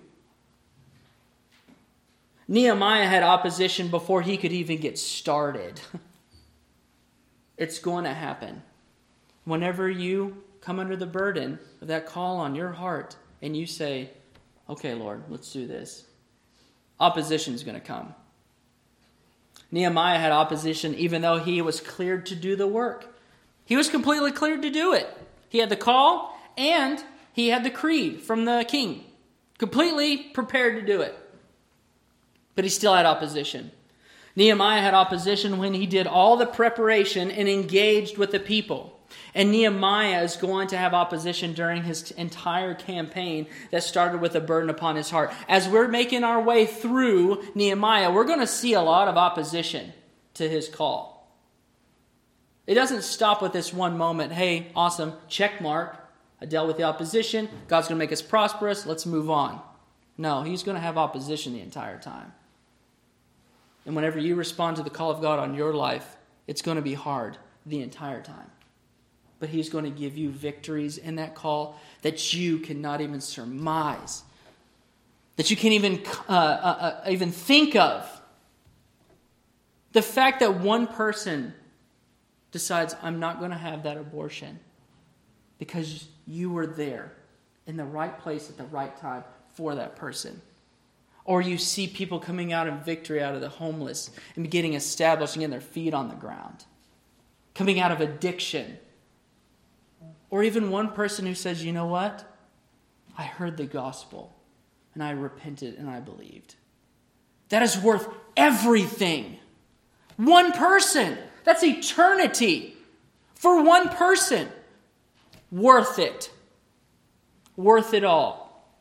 [SPEAKER 1] Nehemiah had opposition before he could even get started. It's going to happen. Whenever you come under the burden of that call on your heart and you say, okay, Lord, let's do this, opposition is going to come. Nehemiah had opposition even though he was cleared to do the work. He was completely cleared to do it. He had the call and he had the creed from the king. Completely prepared to do it. But he still had opposition. Nehemiah had opposition when he did all the preparation and engaged with the people. And Nehemiah is going to have opposition during his entire campaign that started with a burden upon his heart. As we're making our way through Nehemiah, we're going to see a lot of opposition to his call. It doesn't stop with this one moment. Hey, awesome, check mark. I dealt with the opposition. God's going to make us prosperous. Let's move on. No, he's going to have opposition the entire time. And whenever you respond to the call of God on your life, it's going to be hard. the entire time. But He's going to give you victories in that call that you cannot even surmise, that you can't even uh, uh, uh, even think of. The fact that one person decides, I'm not going to have that abortion because you were there in the right place at the right time for that person. Or you see people coming out in victory out of the homeless and getting established and getting their feet on the ground. Coming out of addiction. Or even one person who says, you know what? I heard the gospel and I repented and I believed. That is worth everything. One person. That's eternity. For one person. Worth it. Worth it all.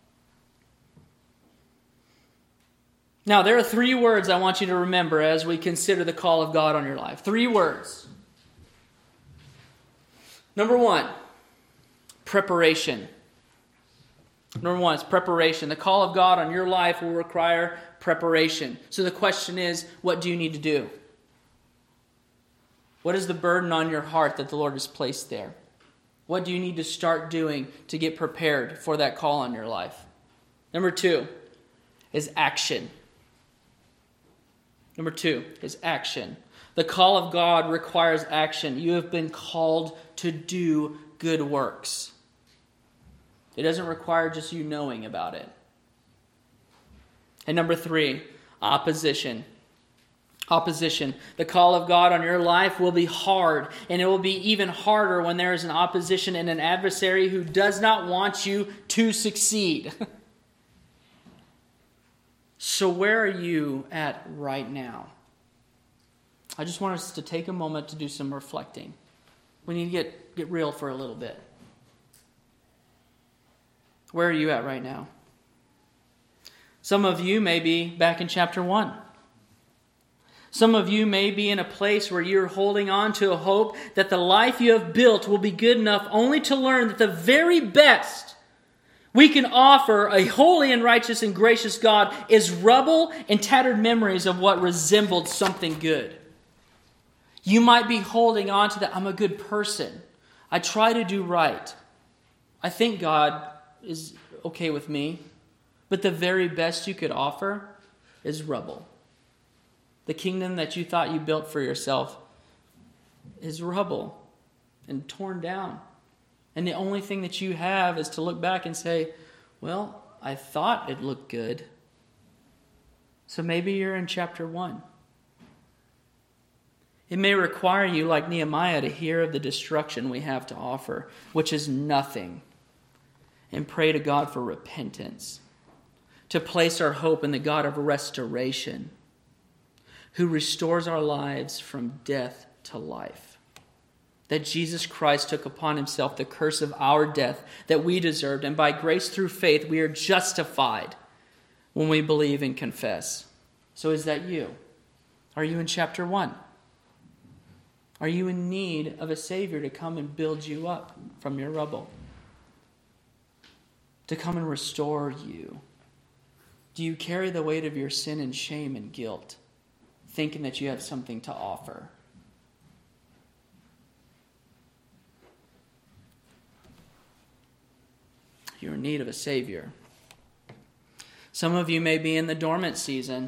[SPEAKER 1] Now, there are three words I want you to remember as we consider the call of God on your life. Three words. Number one, preparation. Number one is preparation. The call of God on your life will require preparation. So the question is, what do you need to do? What is the burden on your heart that the Lord has placed there? What do you need to start doing to get prepared for that call on your life? Number two is action. Number two is action. The call of God requires action. You have been called to do good works. It doesn't require just you knowing about it. And number three, opposition. Opposition. The call of God on your life will be hard, and it will be even harder when there is an opposition and an adversary who does not want you to succeed. So where are you at right now? I just want us to take a moment to do some reflecting. We need to get, get real for a little bit. Where are you at right now? Some of you may be back in chapter one. Some of you may be in a place where you're holding on to a hope that the life you have built will be good enough only to learn that the very best we can offer a holy and righteous and gracious God is rubble and tattered memories of what resembled something good. You might be holding on to that. I'm a good person. I try to do right. I think God is okay with me. But the very best you could offer is rubble. The kingdom that you thought you built for yourself is rubble and torn down. And the only thing that you have is to look back and say, well, I thought it looked good. So maybe you're in chapter one. It may require you, like Nehemiah, to hear of the destruction we have to offer, which is nothing, and pray to God for repentance, to place our hope in the God of restoration, who restores our lives from death to life. That Jesus Christ took upon himself the curse of our death that we deserved, and by grace through faith we are justified when we believe and confess. So is that you? Are you in chapter one? Are you in need of a Savior to come and build you up from your rubble? To come and restore you? Do you carry the weight of your sin and shame and guilt, thinking that you have something to offer? You're in need of a Savior. Some of you may be in the dormant season.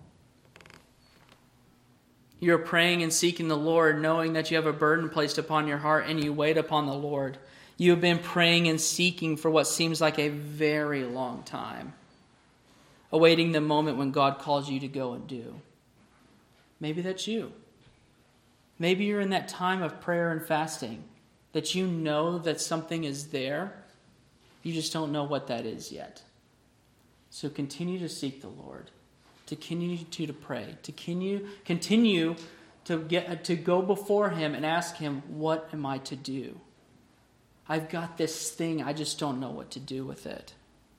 [SPEAKER 1] You're praying and seeking the Lord, knowing that you have a burden placed upon your heart, and you wait upon the Lord. You have been praying and seeking for what seems like a very long time, awaiting the moment when God calls you to go and do. Maybe that's you. Maybe you're in that time of prayer and fasting, that you know that something is there. You just don't know what that is yet. So continue to seek the Lord, to continue to, to pray, to continue, continue to get to go before him and ask him, what am I to do? I've got this thing, I just don't know what to do with it.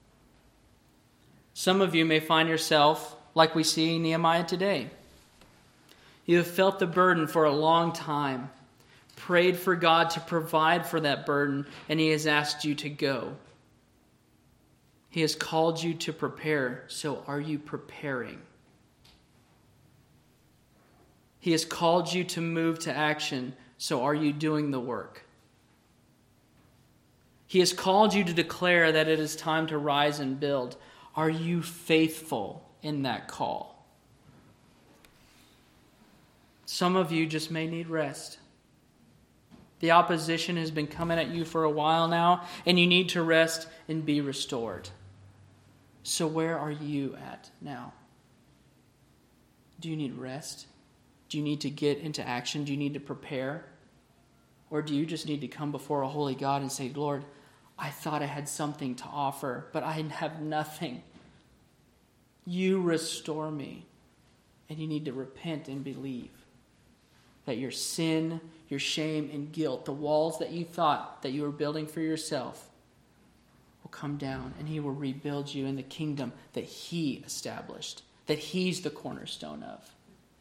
[SPEAKER 1] Some of you may find yourself like we see in Nehemiah today. You have felt the burden for a long time, prayed for God to provide for that burden, and he has asked you to go. He has called you to prepare, so are you preparing? He has called you to move to action, So are you doing the work? He has called you to declare that it is time to rise and build. Are you faithful in that call? Some of you just may need rest. The opposition has been coming at you for a while now, and you need to rest and be restored. So where are you at now? Do you need rest? Do you need to get into action? Do you need to prepare? Or do you just need to come before a holy God and say, Lord, I thought I had something to offer, but I have nothing. You restore me. And you need to repent and believe that your sin, your shame, and guilt, the walls that you thought that you were building for yourself, will come down, and He will rebuild you in the kingdom that He established, that He's the cornerstone of.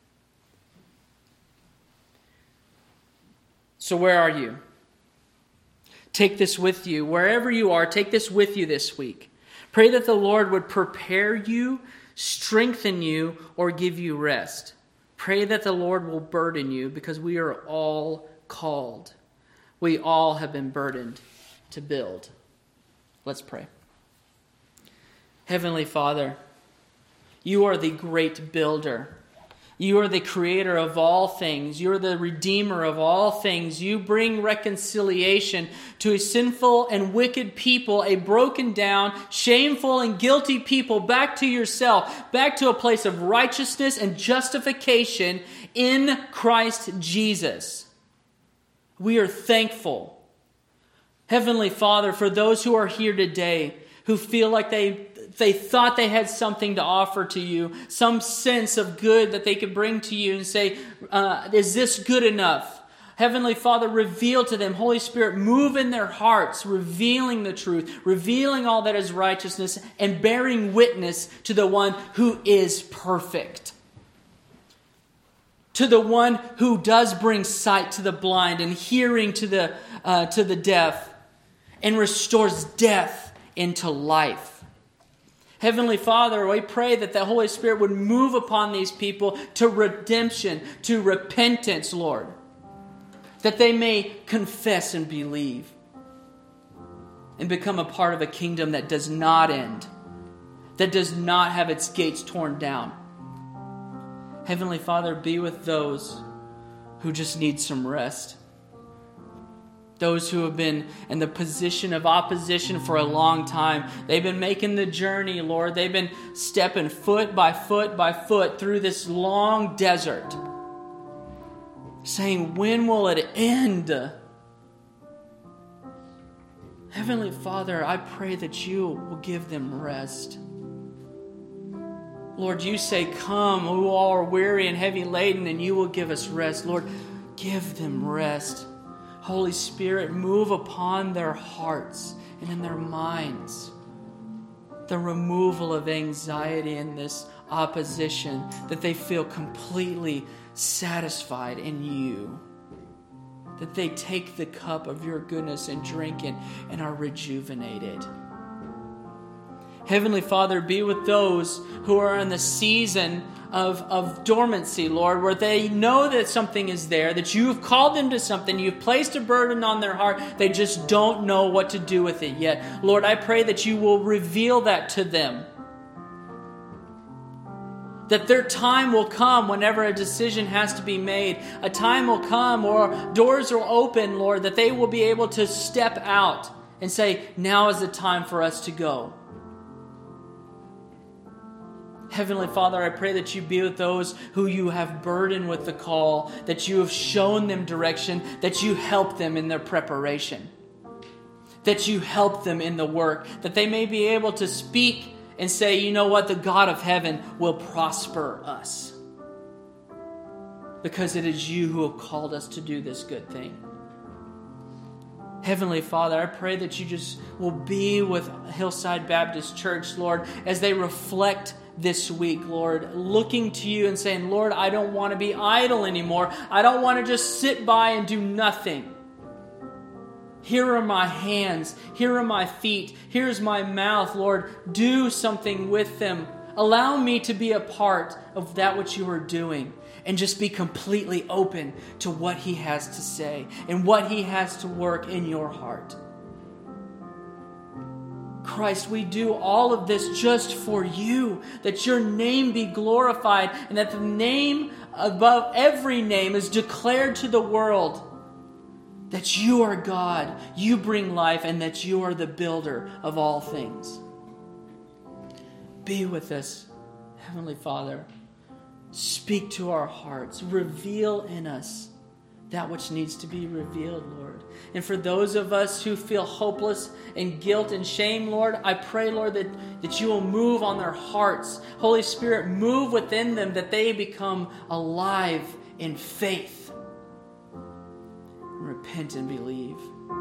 [SPEAKER 1] So where are you? Take this with you. Wherever you are, take this with you this week. Pray that the Lord would prepare you, strengthen you, or give you rest. Pray that the Lord will burden you, because we are all called. We all have been burdened to build. Let's pray. Heavenly Father, you are the great builder. You are the creator of all things. You are the redeemer of all things. You bring reconciliation to a sinful and wicked people, a broken down, shameful and guilty people, back to yourself, back to a place of righteousness and justification in Christ Jesus. We are thankful, Heavenly Father, for those who are here today who feel like they They thought they had something to offer to you, some sense of good that they could bring to you and say, uh, is this good enough? Heavenly Father, reveal to them. Holy Spirit, move in their hearts, revealing the truth, revealing all that is righteousness, and bearing witness to the one who is perfect. To the one who does bring sight to the blind and hearing to the, uh, to the deaf, and restores death into life. Heavenly Father, we pray that the Holy Spirit would move upon these people to redemption, to repentance, Lord. That they may confess and believe and become a part of a kingdom that does not end, that does not have its gates torn down. Heavenly Father, be with those who just need some rest. Those who have been in the position of opposition for a long time. They've been making the journey, Lord. They've been stepping foot by foot by foot through this long desert, saying, when will it end? Heavenly Father, I pray that you will give them rest. Lord, you say, come, who all are weary and heavy laden, and you will give us rest. Lord, give them rest. Holy Spirit, move upon their hearts and in their minds. The removal of anxiety in this opposition, that they feel completely satisfied in you. That they take the cup of your goodness and drink it and are rejuvenated. Heavenly Father, be with those who are in the season of, of dormancy, Lord, where they know that something is there, that you've called them to something, you've placed a burden on their heart, they just don't know what to do with it yet. Lord, I pray that you will reveal that to them. That their time will come whenever a decision has to be made. A time will come or doors will open, Lord, that they will be able to step out and say, now is the time for us to go. Heavenly Father, I pray that you be with those who you have burdened with the call, that you have shown them direction, that you help them in their preparation, that you help them in the work, that they may be able to speak and say, you know what, the God of heaven will prosper us. Because it is you who have called us to do this good thing. Heavenly Father, I pray that you just will be with Hillside Baptist Church, Lord, as they reflect this week, Lord, looking to you and saying, Lord, I don't want to be idle anymore. I don't want to just sit by and do nothing. Here are my hands. Here are my feet. Here's my mouth, Lord. Do something with them. Allow me to be a part of that which you are doing and just be completely open to what he has to say and what he has to work in your heart. Christ, we do all of this just for you, that your name be glorified and that the name above every name is declared to the world that you are God, you bring life, and that you are the builder of all things. Be with us, Heavenly Father. Speak to our hearts. Reveal in us that which needs to be revealed, Lord. And for those of us who feel hopeless and guilt and shame, Lord, I pray, Lord, that, that you will move on their hearts. Holy Spirit, move within them that they become alive in faith. Repent and believe.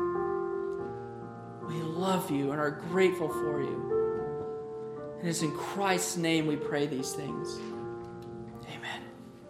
[SPEAKER 1] We love you and are grateful for you. And it's in Christ's name we pray these things. Amen.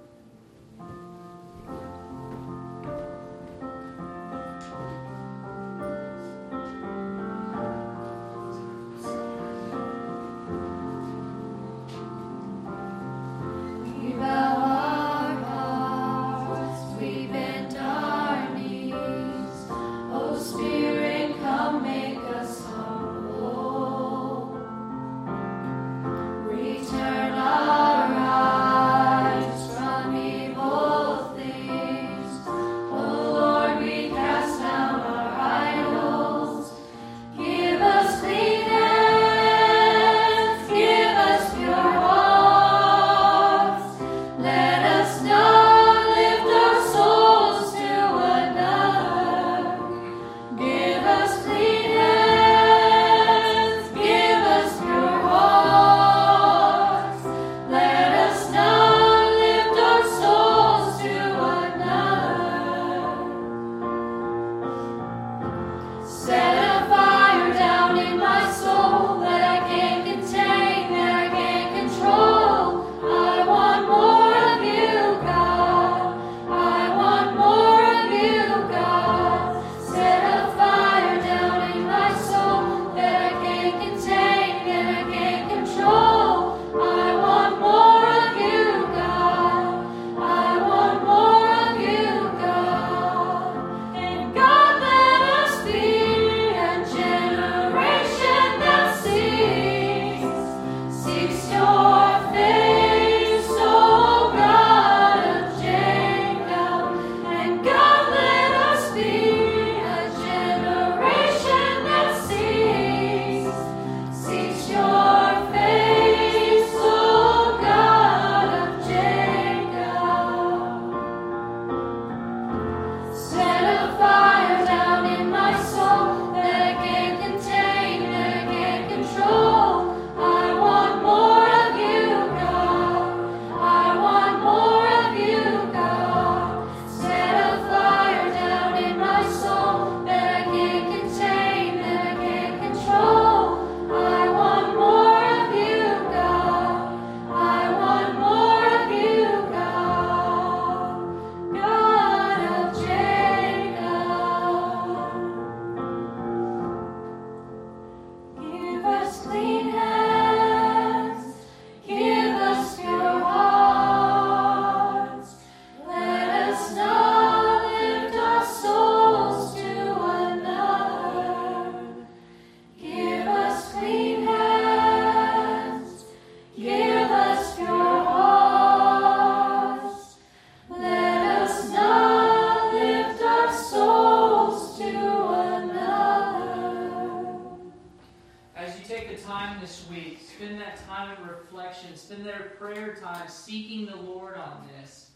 [SPEAKER 1] Spend their prayer time seeking the Lord on this.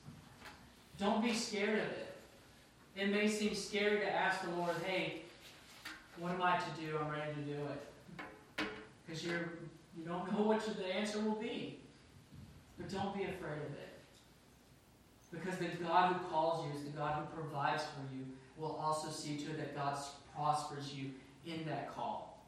[SPEAKER 1] Don't be scared of it. It may seem scary to ask the Lord, hey, what am I to do? I'm ready to do it. Because you're you don't know what the answer will be. But don't be afraid of it. Because the God who calls you is the God who provides for you, will also see to it that God prospers you in that call.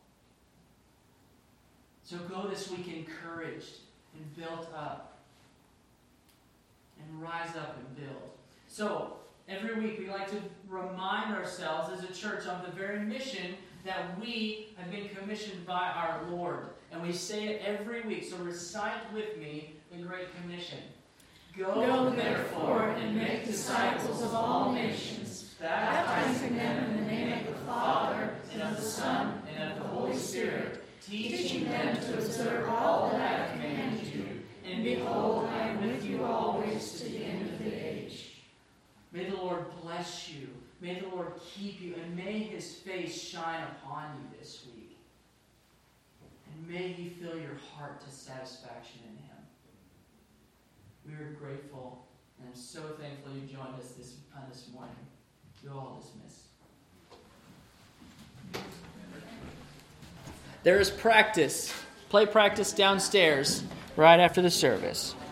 [SPEAKER 1] So go this week encouraged and built up. And rise up and build. So, every week we like to remind ourselves as a church of the very mission that we have been commissioned by our Lord. And we say it every week, so recite with me the Great Commission. Go,
[SPEAKER 3] Go therefore and make disciples of all nations, baptizing them in the name of the Father, and of the Son, and of the Holy Spirit, teaching them to observe all that I have commanded you. And behold, I am with you always to the end of the age.
[SPEAKER 1] May the Lord bless you. May the Lord keep you. And may his face shine upon you this week. And may he fill your heart to satisfaction in him. We are grateful and so thankful you joined us this, uh, this morning. You're all dismissed. There is practice. Play practice downstairs right after the service.